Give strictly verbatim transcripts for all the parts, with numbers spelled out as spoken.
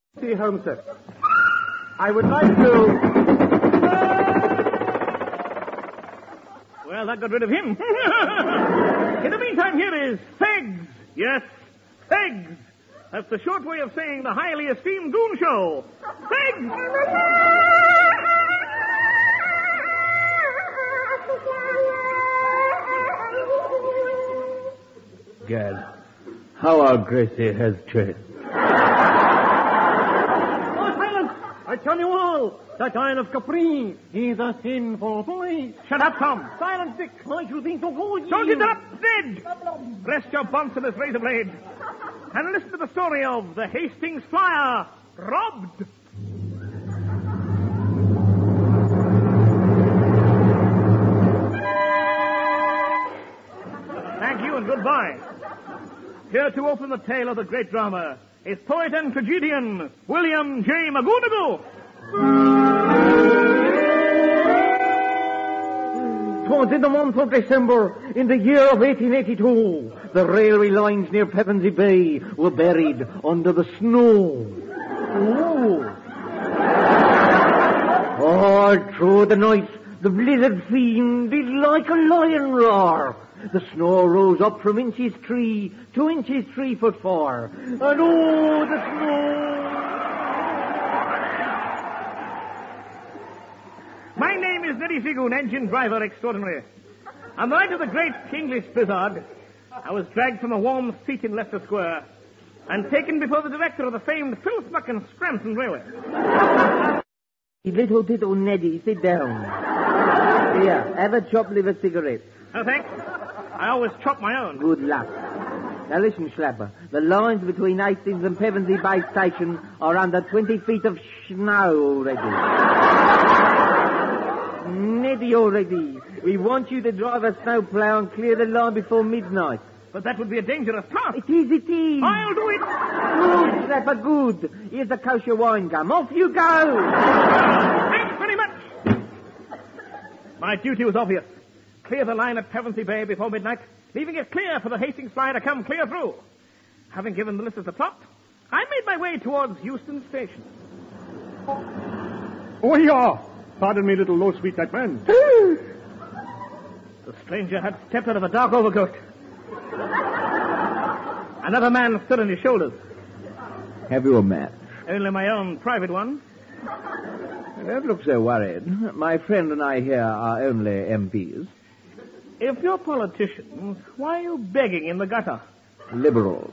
See, Holmes, sir. I would like to... Well, that got rid of him. In the meantime, here is Fegs. Yes, Fegs. That's the short way of saying the highly esteemed Goon Show. Fegs! Gad, how our Gracie has changed. Oh, silence! I tell you all, that Isle of Capri is a sinful place. Shut up, Tom. Silence, Dick. I should think so good. Don't interrupt, Ned. Rest your bonds in this razor blade. And listen to the story of the Hastings Flyer robbed. Thank you and goodbye. Here to open the tale of the great drama is poet and tragedian William J. McGonagall. Twas in the month of December, in the year of eighteen eighty-two, the railway lines near Pevensey Bay were buried under the snow. Oh, oh through the night, the blizzard fiend did like a lion roar. The snow rose up from inches three to inches three foot four. And oh, the snow... My name is Neddy Seagoon, engine driver extraordinary. On the night of the great English blizzard, I was dragged from a warm seat in Leicester Square and taken before the director of the famed Philsmuck and Scranton Railway. Little ditto Neddy, sit down. Here, have a chopped liver cigarette. No, thanks. I always chop my own. Good luck. Now listen, Schlapper. The lines between Hastings and Pevensey Bay Station are under twenty feet of snow already. Neddy already. We want you to drive a snowplow and clear the line before midnight. But that would be a dangerous task. It is, it is. I'll do it. Good, Schlapper, good. Here's the kosher wine gum. Off you go. Thanks very much. My duty was obvious. Clear the line at Pevensey Bay before midnight, leaving it clear for the Hastings Flyer to come clear through. Having given the listeners the plot, I made my way towards Euston Station. Oh, yeah. Pardon me, little low sweet that man. The stranger had stepped out of a dark overcoat. Another man stood on his shoulders. Have you a match? Only my own private one. Don't look so worried. My friend and I here are only M Ps. If you're politicians, why are you begging in the gutter? Liberals.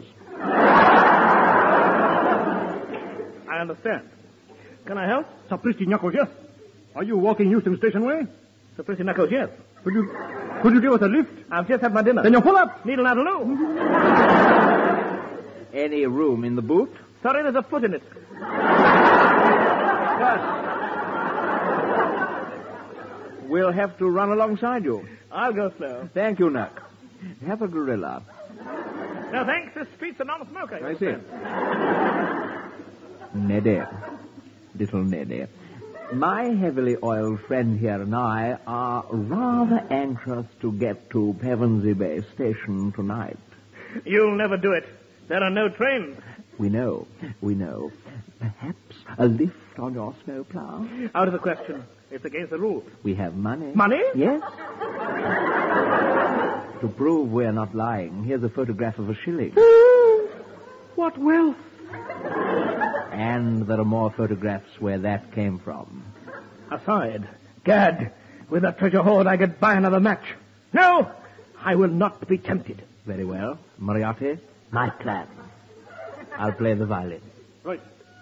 I understand. Can I help? Sapristi Knuckles, yes. Are you walking Euston Station way? Sapristi Knuckles, yes. Could you, could you give us a lift? I've just had my dinner. Then you pull up. Needle Nataloo. Any room in the boot? Sorry, there's a foot in it. We'll have to run alongside you. I'll go slow. Thank you, Nuck. Have a gorilla. No, thanks. This street's a non-smoker. I see. Neddy. Little Neddy. My heavily oiled friend here and I are rather anxious to get to Pevensey Bay Station tonight. You'll never do it. There are no trains. We know. We know. Perhaps a lift on your snowplow? Out of the question. It's against the rules. We have money. Money? Yes. To prove we're not lying, here's a photograph of a shilling. What wealth? And there are more photographs where that came from. Aside. Gad, with that treasure hoard I could buy another match. No, I will not be tempted. Very well. Moriarty, my plan. I'll play the violin. Right.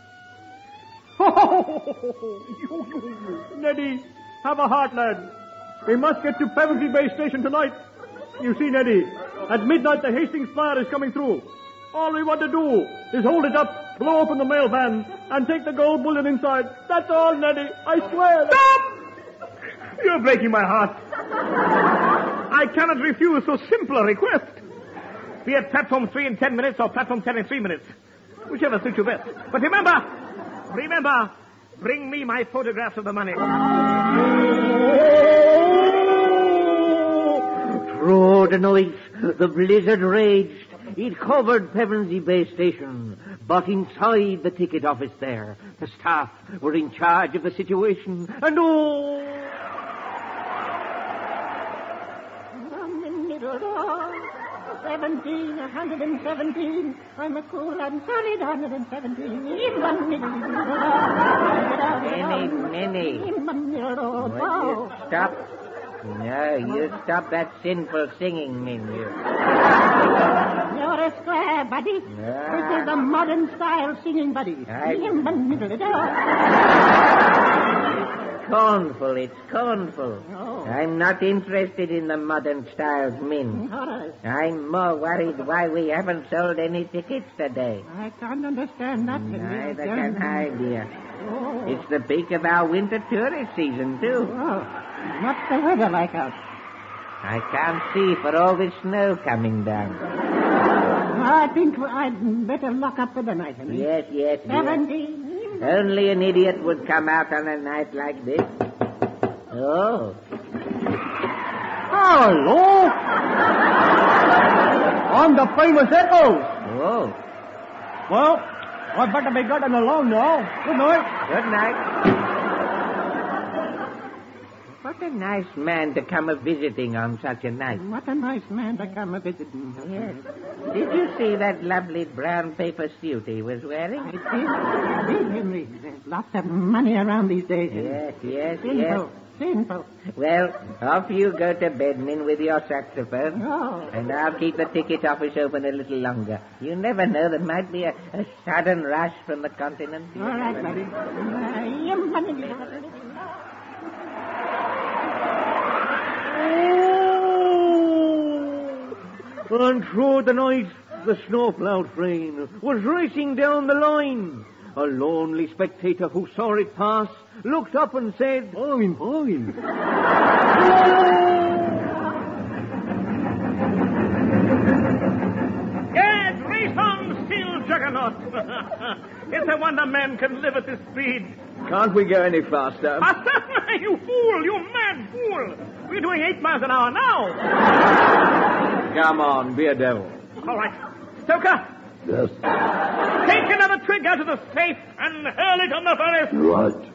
Oh, Neddy, have a heart, lad. We must get to Pevensey Bay Station tonight. You see, Neddy, at midnight the Hastings Flyer is coming through. All we want to do is hold it up, blow open the mail van, and take the gold bullion inside. That's all, Neddy. I swear. Stop! You're breaking my heart. I cannot refuse so simple a request. Be at platform three in ten minutes or platform ten in three minutes. Whichever suits you best. But remember, remember, bring me my photographs of the money. Through the night, the blizzard raged. It covered Pevensey Bay Station, but inside the ticket office there, the staff were in charge of the situation, and oh... Seventeen, a hundred and seventeen. I'm a cool and solid hundred and seventeen. Many, many. Oh. Stop. No, you stop that sinful singing, Min. You. You're a square, buddy. Ah. This is a modern style singing, buddy. I... Cornful, it's cornful. Oh. I'm not interested in the modern styles, Min. Horace. I'm more worried why we haven't sold any tickets today. I can't understand that. Neither can I, dear. Oh. It's the peak of our winter tourist season, too. Oh. What's the weather like out? I can't see for all this snow coming down. I think I'd better lock up for the night. Honey. Yes, yes, dear. Seventeen. Only an idiot would come out on a night like this. Oh. Hello! I'm the famous Echoes. Oh. Well, I'd better be getting along now. Good night. Good night. What a nice man to come a-visiting on such a night. What a nice man to come a-visiting. Yes. Did you see that lovely brown paper suit he was wearing? I did. I did, Henry. There's lots of money around these days. Yes, yes, Sinful. yes. Sinful. Well, off you go to bed, Min, with your saxophone. Oh. And I'll keep the ticket office open a little longer. You never know, there might be a, a sudden rush from the continent. All right, buddy. And through the night, the snowplow train was racing down the line. A lonely spectator who saw it pass looked up and said, Fine, fine. Yes, race on still, Juggernaut. It's a wonder men can live at this speed. Can't we go any faster? Faster? You fool, you mad fool. We're doing eight miles an hour now. Come on, be a devil. All right. Stoker, Yes. take another twig out of the safe and hurl it on the furnace. Right.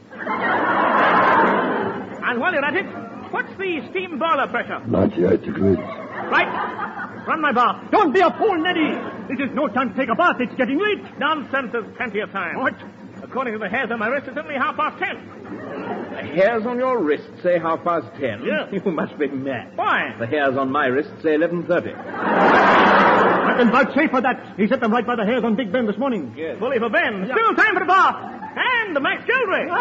And while you're at it, what's the steam boiler pressure? ninety-eight degrees. Right. Run my bath. Don't be a fool, Neddy. This is no time to take a bath. It's getting late. Nonsense, there's plenty of time. What? According to the hairs on my wrist, it's only half past ten. The hairs on your wrist say half past ten. Yes. You must be mad. Why? The hairs on my wrist say eleven thirty. I can vouchsafe for that. He set them right by the hairs on Big Ben this morning. Yes. Bully for Ben. Still time for the bath. And the Max Jewelry.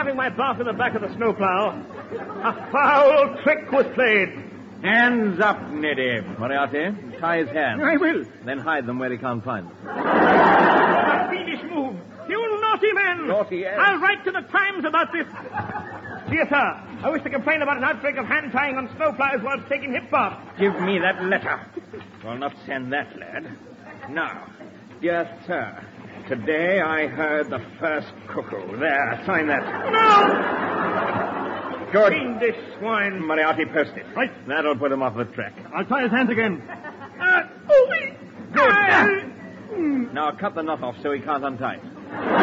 having my bath in the back of the snowplow, a foul trick was played. Hands up, Neddy. Moriarty, tie his hands. I will. Then hide them where he can't find them. A fiendish move. You naughty men. Naughty, yes. I'll write to the Times about this. Dear sir, I wish to complain about an outbreak of hand tying on snowplows while taking hip baths. Give me that letter. I'll not send that, lad. Now, dear sir, today I heard the first cuckoo. There, sign that. No! Good. Fiendish swine. Moriarty, post it. Right. That'll put him off the track. I'll tie his hands again. Uh, oh, Good. I... Now cut the knot off so he can't untie it.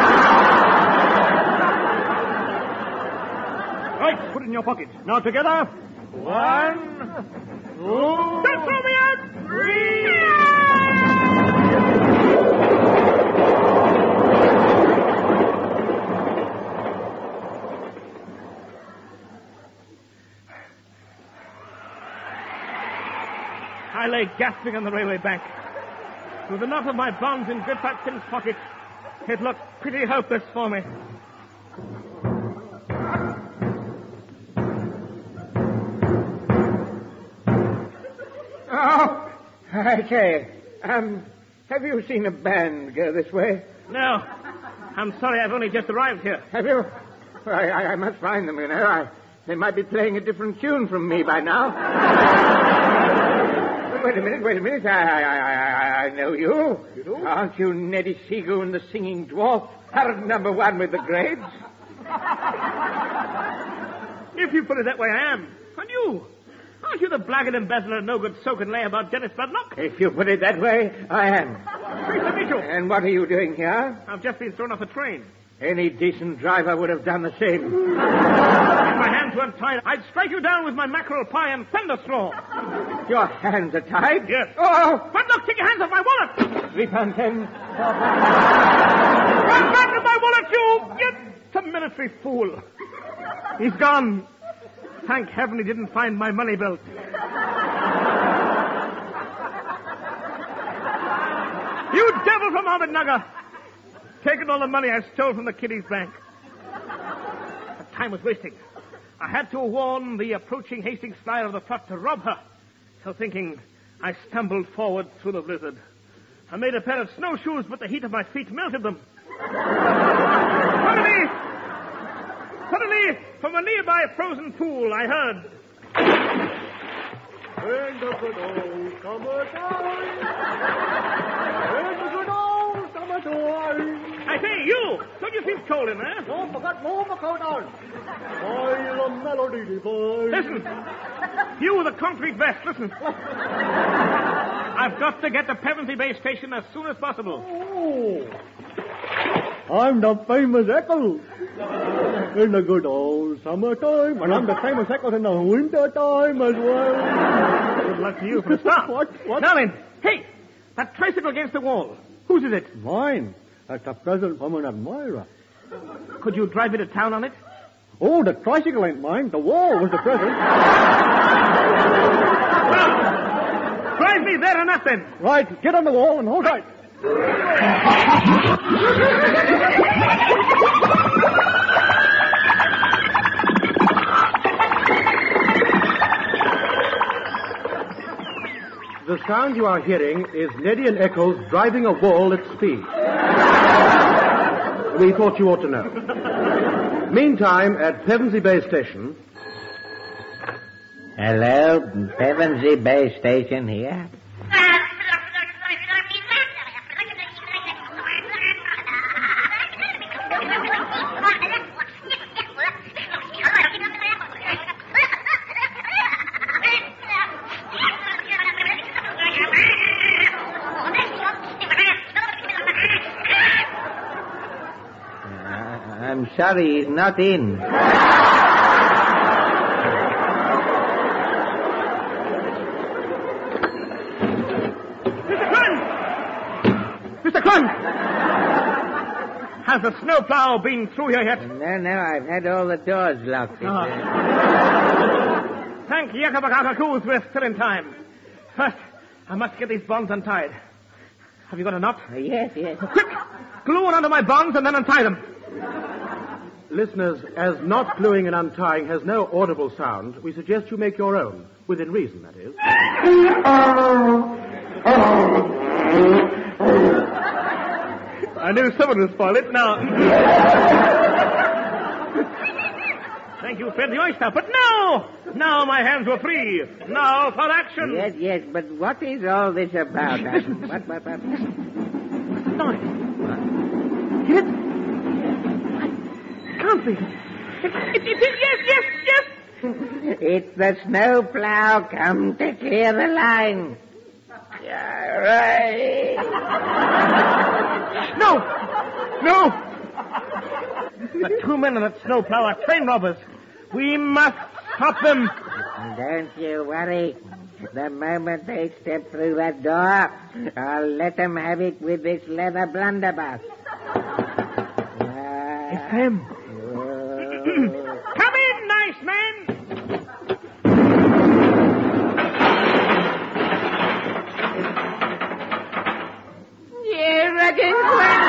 Right, put it in your pocket. Now together. One, two, don't throw me out! Three! I lay gasping on the railway bank. With enough of my bonds in Good Fat Tim's pocket, it looked pretty hopeless for me. Oh, I say, um, have you seen a band go this way? No, I'm sorry, I've only just arrived here. Have you? Well, I, I, I must find them, you know. I, they might be playing a different tune from me by now. Wait a minute, wait a minute. I, I, I, I, I know you. You do? Aren't you Neddy Seagoon, the singing dwarf? Herod number one with the grades? If you put it that way, I am. And you? Aren't you the blackguard embezzler, no good soak and lay about Dennis Bloodlock? If you put it that way, I am. Teresa Mitchell. And what are you doing here? I've just been thrown off a train. Any decent driver would have done the same. If my hands weren't tied, I'd strike you down with my mackerel pie and thunderstorm. Your hands are tied? Yes. Oh! But look, take your hands off my wallet! Three pound ten. Run back to my wallet, you! You the military fool. He's gone. Thank heaven he didn't find my money belt. You devil from Ahmednagar! Taken all the money I stole from the kiddies' bank. But time was wasting. I had to warn the approaching Hastings flyer of the plot to rob her. So thinking, I stumbled forward through the blizzard. I made a pair of snowshoes, but the heat of my feet melted them. Suddenly, suddenly, from a nearby frozen pool, I heard... In the good old summertime. In the good old summertime. I say, you! Don't you feel cold in there? Don't forget more coat on. While a melody divine. Listen. You, the concrete vest, listen. I've got to get to Pevensey Bay Station as soon as possible. Oh. I'm the famous Eccles. In the good old summertime. And I'm the famous Eccles in the winter time as well. Good luck to you for a start. What? What? Now then, hey, that tricycle against the wall. Whose is it? Mine. That's a present from an admirer. Could you drive me to town on it? Oh, the tricycle ain't mine. The wall was the present. Well, drive me there and that then. Right, get on the wall and hold tight. The sound you are hearing is Neddy and Eccles driving a wall at speed. We thought you ought to know. Meantime, at Pevensey Bay Station... Hello, Pevensey Bay Station here. I'm sorry, he's not in. Mister Clun! Has the snowplow been through here yet? No, no, I've had all the doors locked. Oh. Thank Yakabakakakoos, we're still in time. First, I must get these bonds untied. Have you got a knot? Uh, yes, yes. Quick! Glue it onto my bonds and then untie them. Listeners, as knot gluing and untying has no audible sound, we suggest you make your own. Within reason, that is. I knew someone would spoil it. Now... Thank you, Fred the Oyster. But now! Now my hands were free. Now for action. Yes, yes, but what is all this about? what, what, what? Noise. Hear it? It can't be. It, it, it is, yes, yes, yes. It's the snow plow come to clear the line. Yeah, right. No! No! The two men in that snow plow are train robbers. We must stop them. Don't you worry. The moment they step through that door, I'll let them have it with this leather blunderbuss. Uh, It's them. uh, Come in, nice man. You reckon, Gwen?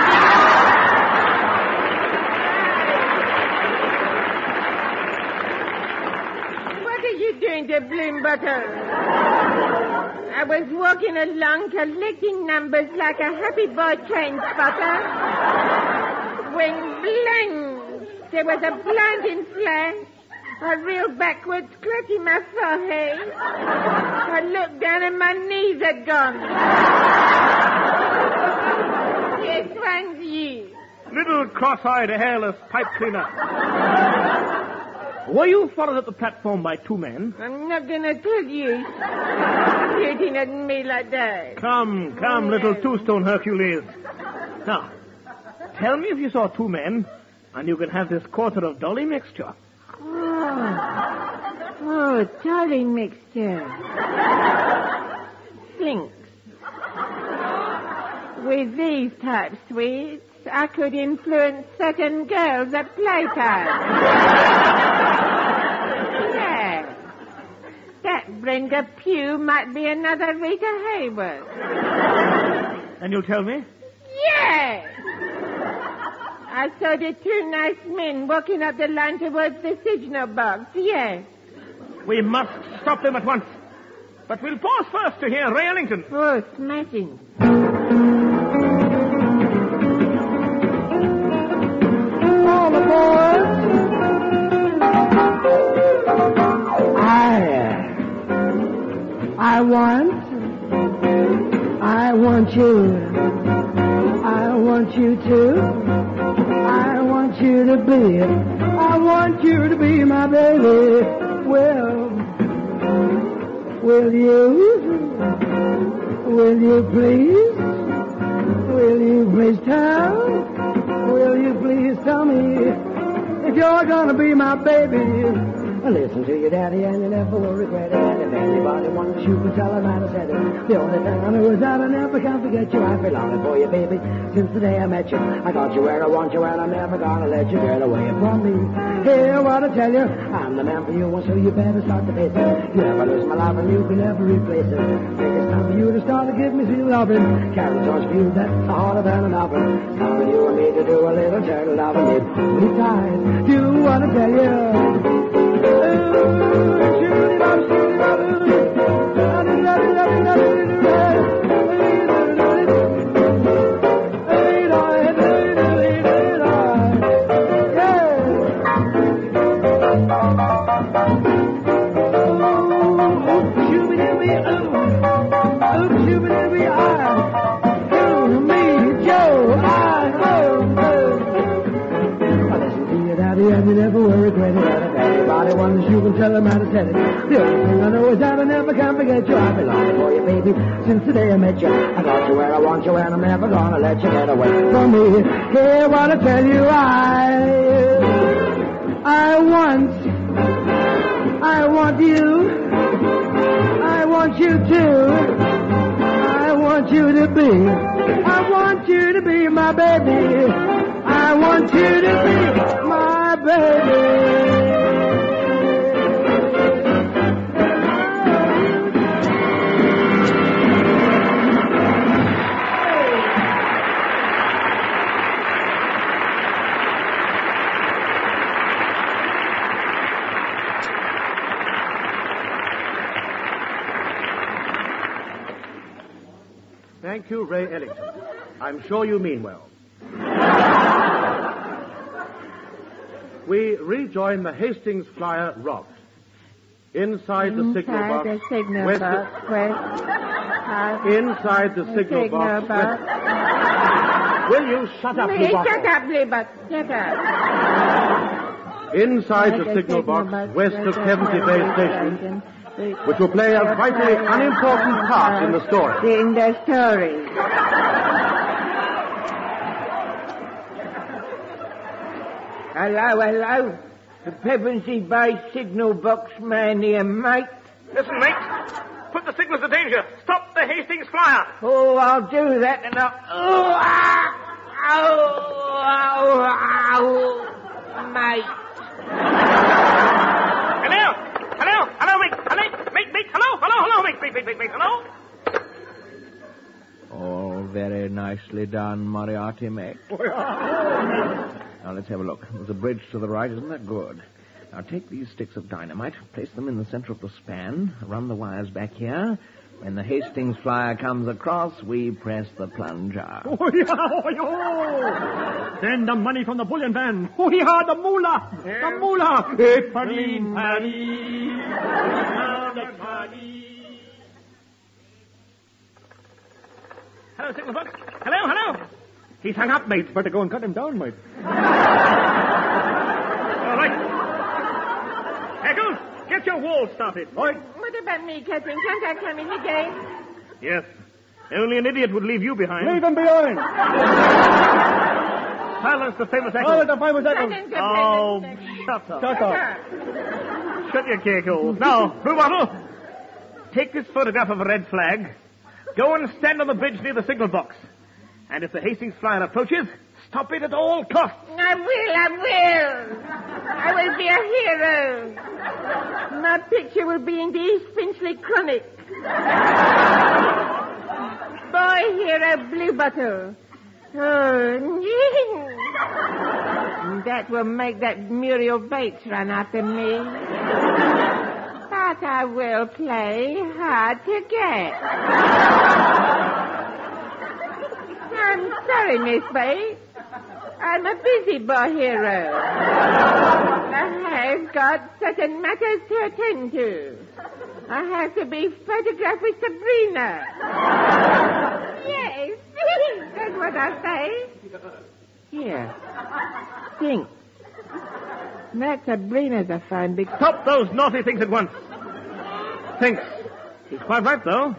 What are you doing to Bloom Butter? I was walking along collecting numbers like a happy boy train spotter. When blank, there was a blinding flash. I reeled backwards, clutching my forehead. I looked down and my knees had gone. Yes, one's you. Little cross-eyed, hairless pipe cleaner. Were you followed at the platform by two men? I'm not going to tell you. Shooting at me like that. Come, come, little two-stone Hercules. Now, tell me if you saw two men, and you can have this quarter of dolly mixture. Oh, oh dolly mixture. Slinks. With these type sweets, I could influence certain girls at playtime. Yeah. That Brenda Pugh might be another Rita Hayworth. And you'll tell me? Yeah. I saw the two nice men walking up the line towards the signal box. Yes. We must stop them at once. But we'll pause first to hear Ray Ellington. Oh, smashing. All the boys. I, I want, I want you. I want you to. I want you to be, I want you to be my baby. Well, will you, will you please, will you please tell, will you please tell me if you're gonna be my baby? Listen to your daddy and you never will regret it. And if anybody wants you can tell him how to say it. The only thing I know is that I never can forget you. I've been longing for you, baby, since the day I met you. I got you where I want you and I'm never gonna let you get away from me. Hear what I tell you, I'm the man for you, and so you better start to face it. You never lose my love and you can never replace it. Think it's time for you to start to give me some loving. Carry torch for you, that's harder than an oven. Time for you and me to do a little turtle loving. It we tied, do what I tell you. And you never will regret it. And if anybody wonders, you can tell them how to tell it. The only thing I know is that I never can forget you. I've been longing for you, baby, since the day I met you. I got you where I want you, and I'm never gonna let you get away from me. Hear what I tell you, I, I want, I want you, I want you too. I want you to be, I want you to be my baby. I want you to be my baby. Thank you, Ray Ellington. I'm sure you mean well. We rejoin the Hastings Flyer rocked. Inside the signal box. Inside the signal west box. West. Uh, Inside the signal, signal box. box. West. Will you shut up, Please Blue Bottle? shut up, Blue Bottle. Shut up. Inside the signal box, west of Pevensey Bay Station, which will play a vitally unimportant part in the story. In the story. Hello, hello. The Pevensey Bay signal box man here, mate. Listen, mate. Put the signals to danger. Stop the Hastings Flyer. Oh, I'll do that, and I'll... Oh, ah, oh, oh, oh, mate. Hello? Hello? Hello, mate. Hello, mate, mate. Hello? Hello, hello, mate, mate, mate, mate, mate. Hello? All very nicely done, Moriarty, mate. Now, let's have a look. There's a bridge to the right. Isn't that good? Now, take these sticks of dynamite, place them in the center of the span, run the wires back here. When the Hastings Flyer comes across, we press the plunger. Oh, yeah, oh, yeah. Then the money from the bullion van. Oh, yeah, the moolah. The moolah. Hey, Paddy, Paddy. Hello, signal box. Hello, hello. He's hung up, mate. Better go and cut him down, mate. All right. Eccles, get your wall started. Right. What about me, Captain? Can't I come in again? Yes. Only an idiot would leave you behind. Leave him behind. Silence the famous Eccles. Silence the famous Eccles. Silence the Oh, famous shut up. Shut up. Shut your cackles. Now, Blue Bottle, take this photograph of a red flag. Go and stand on the bridge near the signal box. And if the Hastings Flyer approaches, stop it at all costs. I will, I will. I will be a hero. My picture will be in the East Finchley Chronic. Boy hero Blue Bottle. Oh, that will make that Muriel Bates run after me. But I will play hard to get. I'm sorry, Miss Bates. I'm a busy boy hero. I have got certain matters to attend to. I have to be photographed with Sabrina. Yes, that's what I say. Here, think. That Sabrina's a fine big... Stop those naughty things at once. Thinks. He's quite right, though.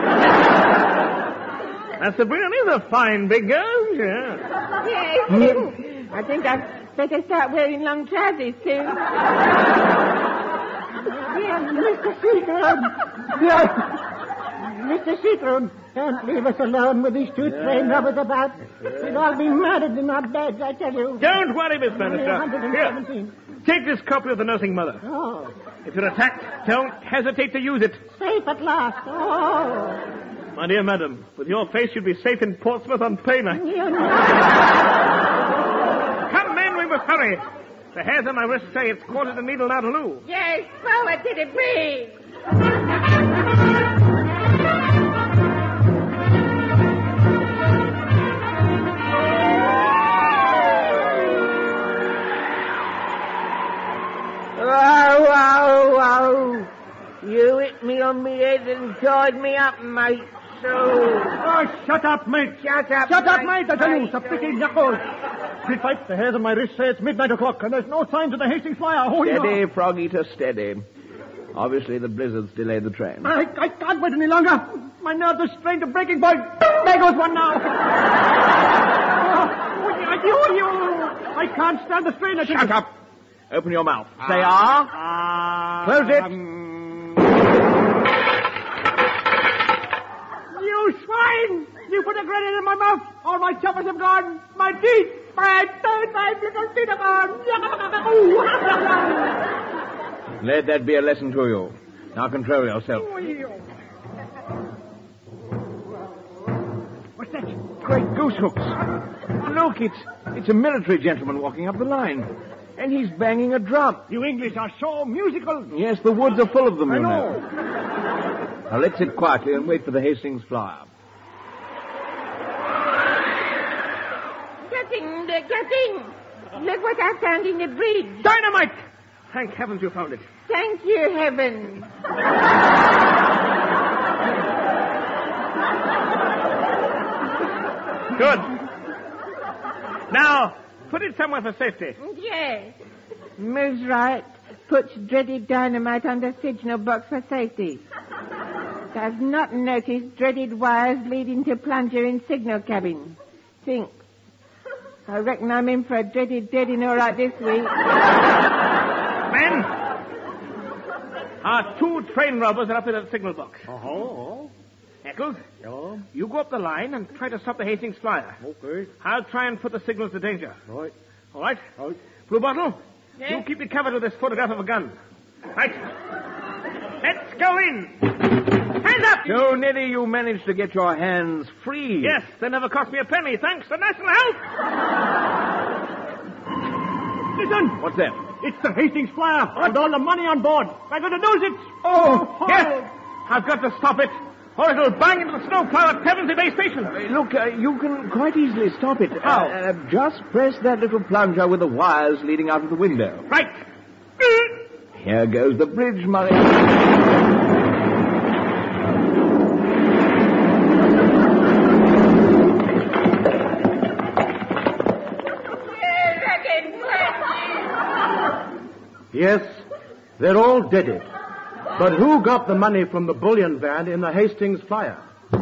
That Sabrina is a fine big girl, yeah. Yes. I think I'd better start wearing long trousers soon. Yes, Mister Seacroom. Yes. Mister Seacroom, don't leave us alone with these two train robbers about. We'll all be murdered in our beds, I tell you. Don't worry, Miss Bannister. one hundred seventeen. Here, take this copy of the Nursing Mother. Oh, If you're attacked, don't hesitate to use it. safe at last. Oh. My dear madam, with your face, you'd be safe in Portsmouth on pay night. You know. Come, men, we must hurry. The hairs on my wrist say it's quarter to needle now to loo. Yes, forward to the bridge. Wow, wow, wow. You hit me on me head and tied me up, mate. So... Oh, shut up, mate. Shut up, Shut up, mate. mate, I tell you. Mate. Stop picking knuckles. Quick, fight. The hairs on my wrist say it's midnight o'clock, and there's no signs of the Hastings Flyer. Oh, Steady, yeah. Frog Eater, steady. Obviously, the blizzard's delayed the train. I, I can't wait any longer. My nerves are strained to breaking point. There goes one now. Oh, you, you. I can't stand the strain. I Shut up. Open your mouth. Say ah. Ah. Close it. You swine! You put a grenade in my mouth. All my choppers have gone. My teeth. My teeth. My little teeth are gone. Let that be a lesson to you. Now control yourself. What's that? Great goose hooks. Look, it's it's a military gentleman walking up the line. And he's banging a drum. You English are so musical. Yes, the woods are full of them, I you know. know. Now let's sit quietly and wait for the Hastings Flyer. Captain, uh, Captain, look what I found in the bridge. Dynamite! Thank heavens you found it. Thank you, heaven. Good. Now, put it somewhere for safety. Yes. Moves right. Puts dreaded dynamite under signal box for safety. Does not notice dreaded wires leading to plunger in signal cabin. Thinks. I reckon I'm in for a dreaded deading all right this week. Men! Our two train robbers are up in that signal box. Uh-huh. Eccles, Yeah. you go up the line and try to stop the Hastings flyer. Okay. I'll try and put the signals to danger. Right. All right? Right. Blue Bottle, Yes? you keep me covered with this photograph of a gun. Right. Let's go in. Hands up! So, Neddy, you managed to get your hands free. Yes, they never cost me a penny, thanks to National Health. Listen! What's that? It's the Hastings flyer and all the money on board. We're going to lose it. Oh, yes! I've got to stop it, or it'll bang into the snowplow at Pevensey Bay Station. Uh, look, uh, you can quite easily stop it. How? Uh, uh, just press that little plunger with the wires leading out of the window. Right. Here goes the bridge, Murray. Yes, they're all deaded. But who got the money from the bullion van in the Hastings flyer?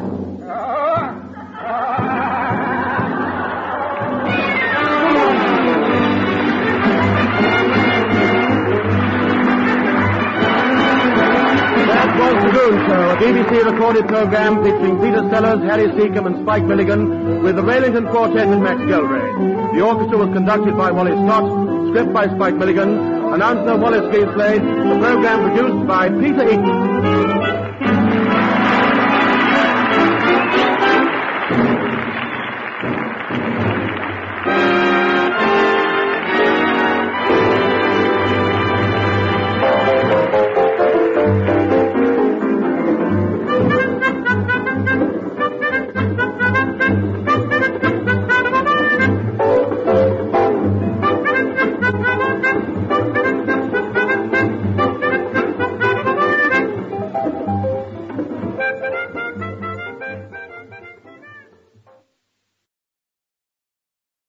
That was The Goon Show, a B B C recorded program featuring Peter Sellers, Harry Seacombe and Spike Milligan with the Railington Quartet and Max Gilray. The orchestra was conducted by Wally Scott, script by Spike Milligan, announcer Wallace Gleeslade, the program produced by Peter Eaton.